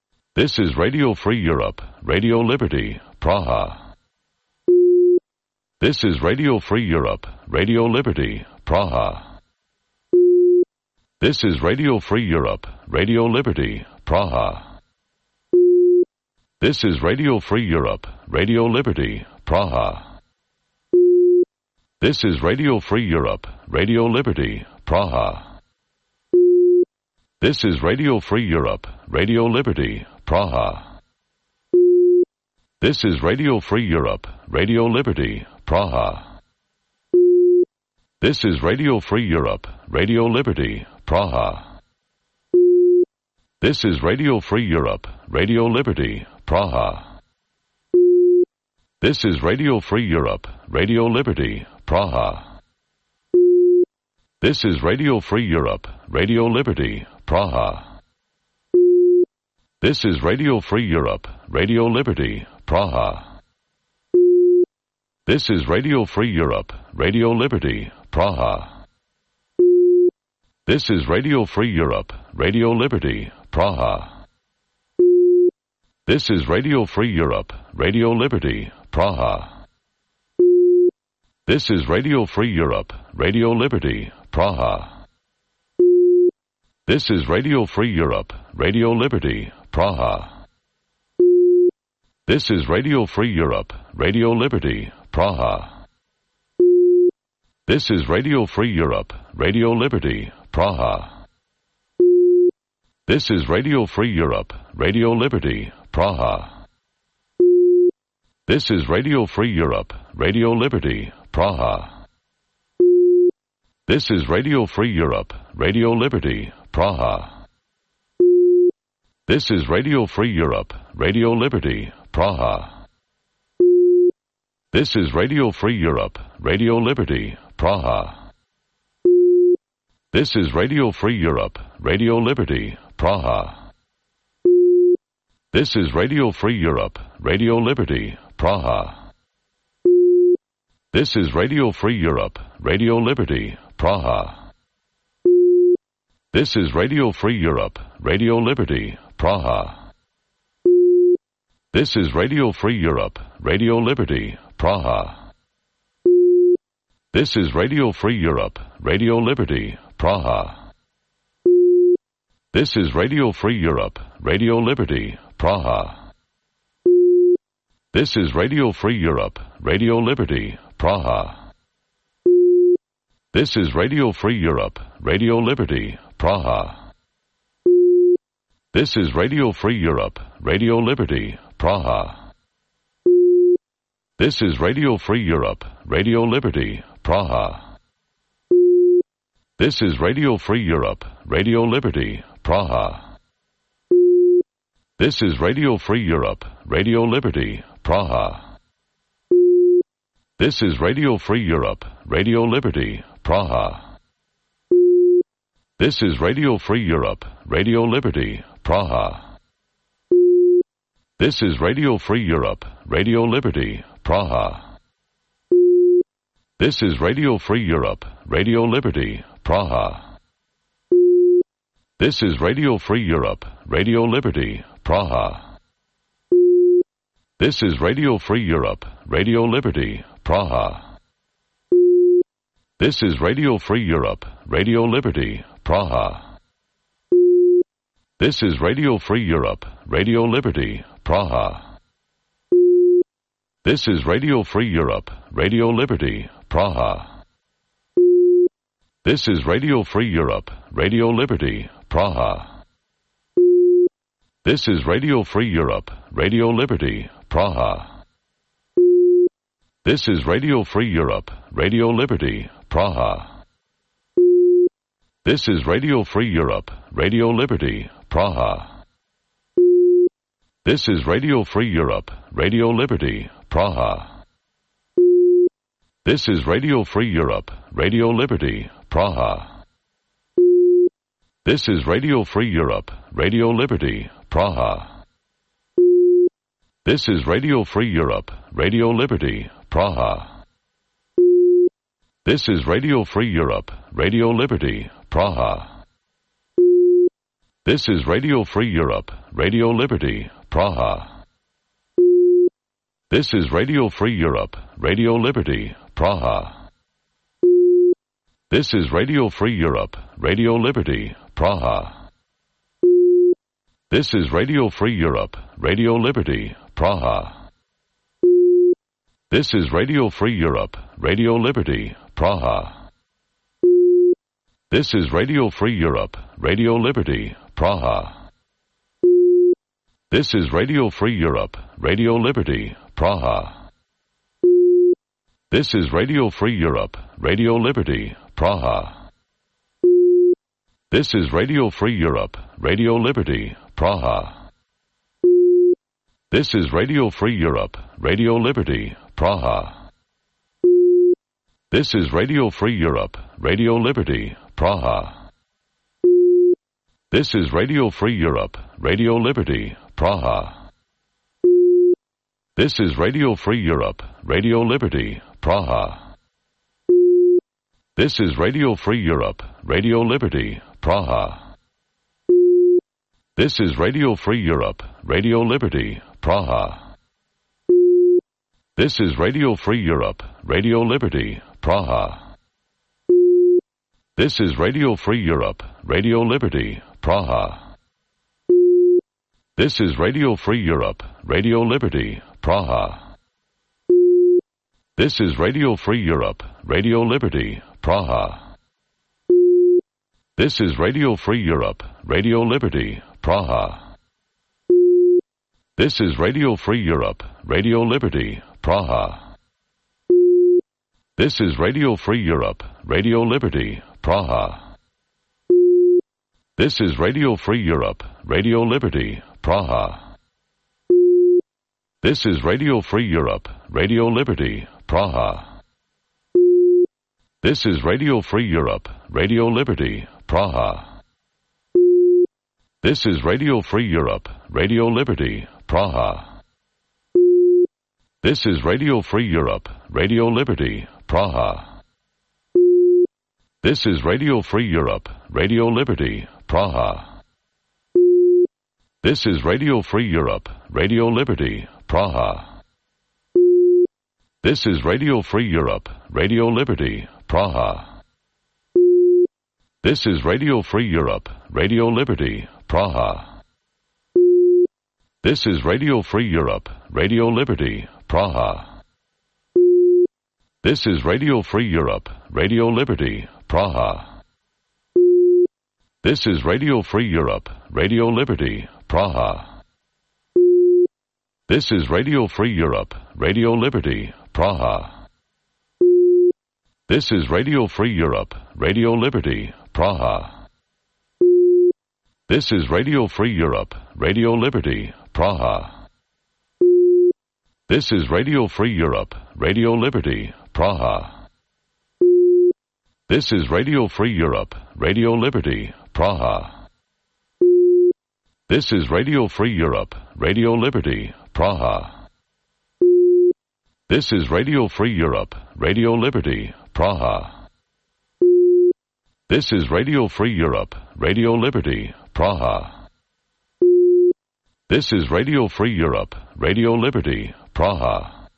This is Radio Free Europe, Radio Liberty, Praha. This is Radio Free Europe, Radio Liberty, Praha. This is Radio Free Europe, Radio Liberty, Praha. This is Radio Free Europe, Radio Liberty, Praha. This is Radio Free Europe, Radio Liberty, Praha. This is Radio Free Europe, Radio Liberty, Praha. This is Radio Free Europe, Radio Liberty, Praha. This is Radio Free Europe, Radio Liberty, Praha. This is Radio Free Europe, Radio Liberty, Praha. This is Radio Free Europe, Radio Liberty, Praha. This is Radio Free Europe, Radio Liberty, Praha. This is Radio Free Europe, Radio Liberty, Praha. This is Radio Free Europe, Radio Liberty, Praha. This is Radio Free Europe, Radio Liberty, Praha. This is Radio Free Europe, Radio Liberty, Praha. This is Radio Free Europe, Radio Liberty, Praha. This is Radio Free Europe, Radio Liberty, Praha. This is Radio Free Europe, Radio Liberty, Praha. This is Radio Free Europe, Radio Liberty, Praha. This is Radio Free Europe, Radio Liberty, Praha. This is Radio Free Europe, Radio Liberty, Praha. This is Radio Free Europe, Radio Liberty, Praha. This is Radio Free Europe, Radio Liberty, Praha. This is Radio Free Europe, Radio Liberty, Praha. This is Radio Free Europe, Radio Liberty, Praha. This is Radio Free Europe, Radio Liberty, Praha. This is Radio Free Europe, Radio Liberty, Praha. This is Radio Free Europe, Radio Liberty, Praha. This is Radio Free Europe, Radio Liberty, Praha. This is Radio Free Europe, Radio Liberty, Praha. This is Radio Free Europe, Radio Liberty, Praha. This is Radio Free Europe, Radio Liberty, Praha. This is Radio Free Europe, Radio Liberty, Praha. This is Radio Free Europe, Radio Liberty, Praha. This is Radio Free Europe, Radio Liberty, Praha. This is Radio Free Europe, Radio Liberty, Praha. This is Radio Free Europe, Radio Liberty, Praha. This is Radio Free Europe, Radio Liberty, Praha. This is Radio Free Europe, Radio Liberty, Praha. This is Radio Free Europe, Radio Liberty, Praha. This is Radio Free Europe, Radio Liberty, Praha. This is Radio Free Europe, Radio Liberty, Praha. This is Radio Free Europe, Radio Liberty, Praha. This is Radio Free Europe, Radio Liberty, Praha. This is Radio Free Europe, Radio Liberty, Praha. This is Radio Free Europe, Radio Liberty, Praha. This is Radio Free Europe, Radio Liberty, Praha. This is Radio Free Europe, Radio Liberty, Praha. This is Radio Free Europe, Radio Liberty, Praha. This is Radio Free Europe, Radio Liberty, Praha. This is Radio Free Europe, Radio Liberty, Praha. This is Radio Free Europe, Radio Liberty, Praha. This is Radio Free Europe, Radio Liberty, Praha. This is Radio Free Europe, Radio Liberty, Praha. This is Radio Free Europe, Radio Liberty, Praha. This is Radio Free Europe, Radio Liberty, Praha. This is Radio Free Europe, Radio Liberty, Praha. This is Radio Free Europe, Radio Liberty, Praha. This is Radio Free Europe, Radio Liberty, Praha. This is Radio Free Europe, Radio Liberty, Praha. This is Radio Free Europe, Radio Liberty, Praha. This is Radio Free Europe, Radio Liberty, Praha. This is Radio Free Europe, Radio Liberty, Praha. This is Radio Free Europe, Radio Liberty, Praha. This is Radio Free Europe, Radio Liberty, Praha. This is Radio Free Europe, Radio Liberty, Praha. This is Radio Free Europe, Radio Liberty, Praha. This is Radio Free Europe, Radio Liberty, Praha. This is Radio Free Europe, Radio Liberty, Praha. This is Radio Free Europe, Radio Liberty, Praha. This is Radio Free Europe, Radio Liberty, Praha. This is Radio Free Europe, Radio Liberty, Praha. This is Radio Free Europe, Radio Liberty, Praha. This is Radio Free Europe, Radio Liberty, Praha. This is Radio Free Europe, Radio Liberty, Praha. This is Radio Free Europe, Radio Liberty, Praha. This is Radio Free Europe, Radio Liberty, Praha. This is Radio Free Europe, Radio Liberty, Praha. This is Radio Free Europe, Radio Liberty, Praha. This is Radio Free Europe, Radio Liberty, Praha. This is Radio Free Europe, Radio Liberty, Praha. This is Radio Free Europe, Radio Liberty, Praha. This is Radio Free Europe, Radio Liberty, Praha. This is Radio Free Europe, Radio Liberty, Praha. This is Radio Free Europe, Radio Liberty, Praha. This is Radio Free Europe, Radio Liberty, Praha. This is Radio Free Europe, Radio Liberty, Praha. This is Radio Free Europe, Radio Liberty, Praha. This is Radio Free Europe, Radio Liberty, Praha. This is Radio Free Europe, Radio Liberty, Praha. This is Radio Free Europe, Radio Liberty, Praha. This is Radio Free Europe, Radio Liberty, Praha. This is Radio Free Europe, Radio Liberty, Praha. This is Radio Free Europe, Radio Liberty, Praha. This is Radio Free Europe, Radio Liberty, Praha. This is Radio Free Europe, Radio Liberty, Praha. This is Radio Free Europe, Radio Liberty, Praha. This is Radio Free Europe, Radio Liberty, Praha.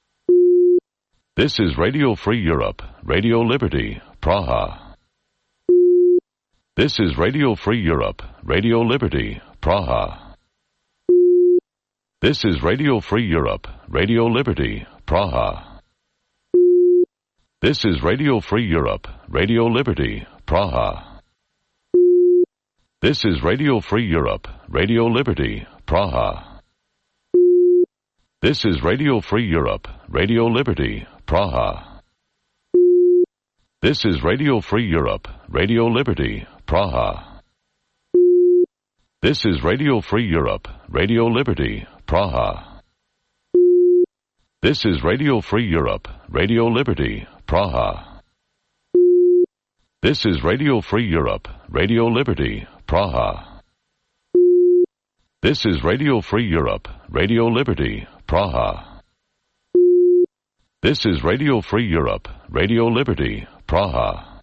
This is Radio Free Europe, Radio Liberty, Praha. This is Radio Free Europe, Radio Liberty, Praha. This is Radio Free Europe, Radio Liberty, Praha. This is Radio Free Europe, Radio Liberty, Praha. This is Radio Free Europe, Radio Liberty, Praha. This is Radio Free Europe, Radio Liberty, Praha. This is Radio Free Europe, Radio Liberty, Praha. This is Radio Free Europe, Radio Liberty, Praha. This is Radio Free Europe, Radio Liberty, Praha. This is Radio Free Europe, Radio Liberty, Praha. This is Radio Free Europe, Radio Liberty, Praha. This is Radio Free Europe, Radio Liberty, Praha.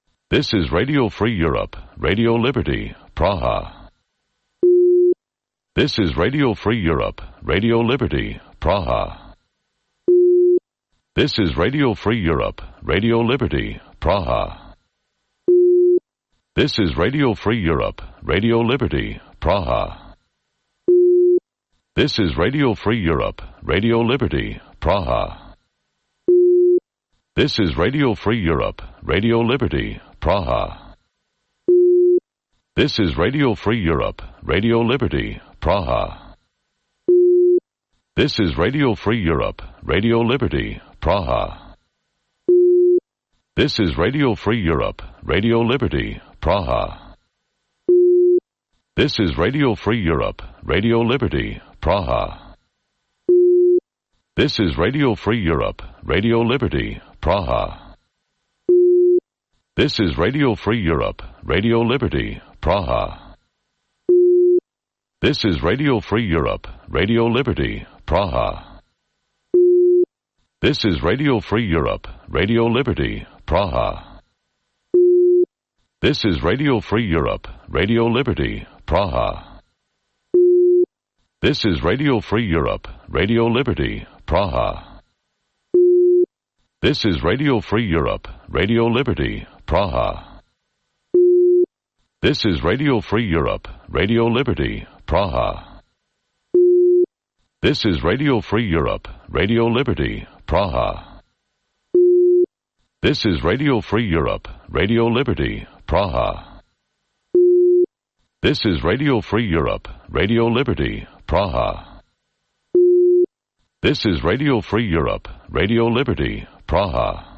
This is Radio Free Europe, Radio Liberty, Praha. This is Radio Free Europe, Radio Liberty, Praha. This is Radio Free Europe, Radio Liberty, Praha. This is Radio Free Europe, Radio Liberty, Praha. This is Radio Free Europe, Radio Liberty, Praha. This is Radio Free Europe, Radio Liberty, Praha. This is Radio Free Europe, Radio Liberty, Praha. This is Radio Free Europe, Radio Liberty, Praha. This is Radio Free Europe, Radio Liberty, Praha. This is Radio Free Europe, Radio Liberty, Praha. This is Radio Free Europe, Radio Liberty, Praha. This is Radio Free Europe, Radio Liberty, Praha. This is Radio Free Europe, Radio Liberty, Praha. This is Radio Free Europe, Radio Liberty, Praha. This is Radio Free Europe, Radio Liberty, Praha. This is Radio Free Europe, Radio Liberty, Praha. This is Radio Free Europe, Radio Liberty, Praha. This is Radio Free Europe, Radio Liberty, Praha. This is Radio Free Europe, Radio Liberty, Praha. This is Radio Free Europe, Radio Liberty, Praha. This is Radio Free Europe, Radio Liberty, Praha. This is Radio Free Europe, Radio Liberty, Praha.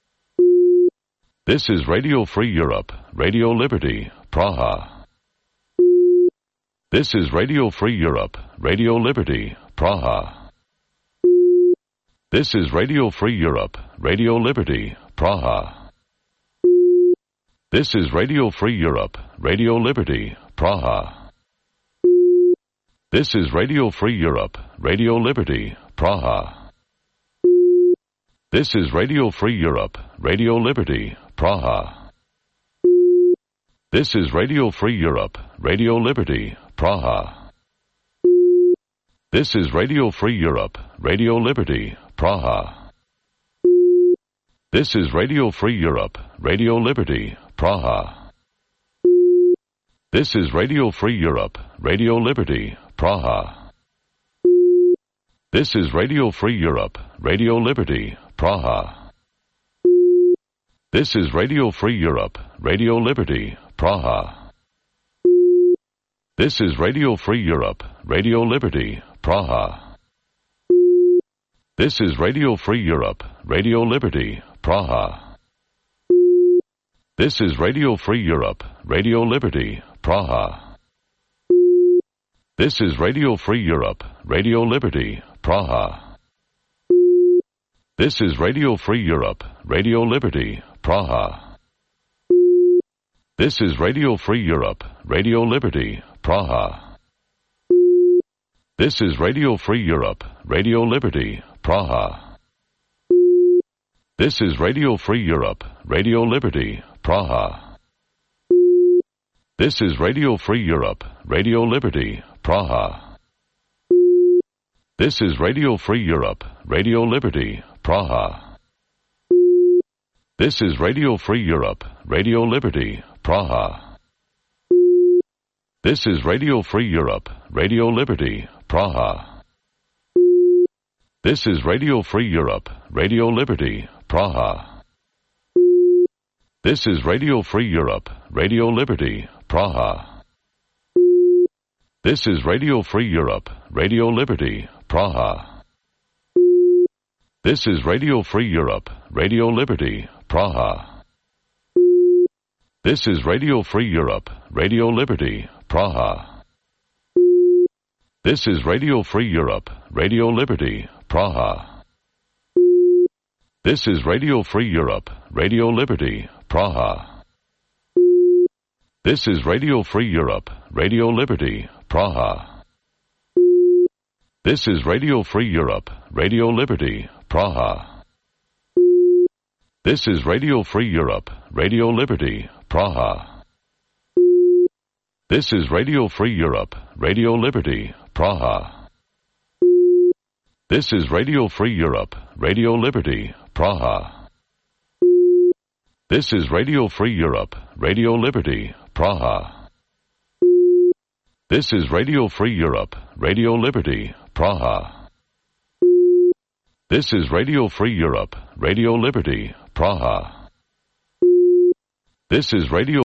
This is Radio Free Europe, Radio Liberty, Praha. This is Radio Free Europe, Radio Liberty, Praha. This is Radio Free Europe, Radio Liberty, Praha. This is Radio Free Europe, Radio Liberty, Praha. This is Radio Free Europe, Radio Liberty, Praha. This is Radio Free Europe, Radio Liberty, Praha. This is Radio Free Europe, Radio Liberty, Praha. This is Radio Free Europe, Radio Liberty, Praha. This is Radio Free Europe, Radio Liberty, Praha. This is Radio Free Europe, Radio Liberty, Praha. This is Radio Free Europe, Radio Liberty, Praha. This is Radio Free Europe, Radio Liberty, Praha. This is Radio Free Europe, Radio Liberty, Praha. This is Radio Free Europe, Radio Liberty, Praha. This is Radio Free Europe, Radio Liberty, Praha. This is Radio Free Europe, Radio Liberty, Praha. This is Radio Free Europe, Radio Liberty, Praha. This is Radio Free Europe, Radio Liberty, Praha. This is Radio Free Europe, Radio Liberty, Praha. This is Radio Free Europe, Radio Liberty, Praha. This is Radio Free Europe, Radio Liberty, Praha. This is Radio Free Europe, Radio Liberty, Praha. This is Radio Free Europe, Radio Liberty, Praha. This is Radio Free Europe, Radio Liberty, Praha. This is Radio Free Europe, Radio Liberty, Praha. This is Radio Free Europe, Radio Liberty, Praha. This is Radio Free Europe, Radio Liberty, Praha. This is Radio Free Europe, Radio Liberty, Praha. This is Radio Free Europe, Radio Liberty, Praha. This is Radio Free Europe, Radio Liberty, Praha. This is Radio Free Europe, Radio Liberty, Praha. This is Radio Free Europe, Radio Liberty, Praha. This is Radio Free Europe, Radio Liberty, Praha. This is Radio Free Europe, Radio Liberty, Praha. This is Radio Free Europe, Radio Liberty, Praha. This is Radio Free Europe, Radio Liberty, Praha. This is Radio Free Europe, Radio Liberty, Praha. This is Radio Free Europe, Radio Liberty, Praha. This is Radio Free Europe, Radio Liberty, Praha. This is Radio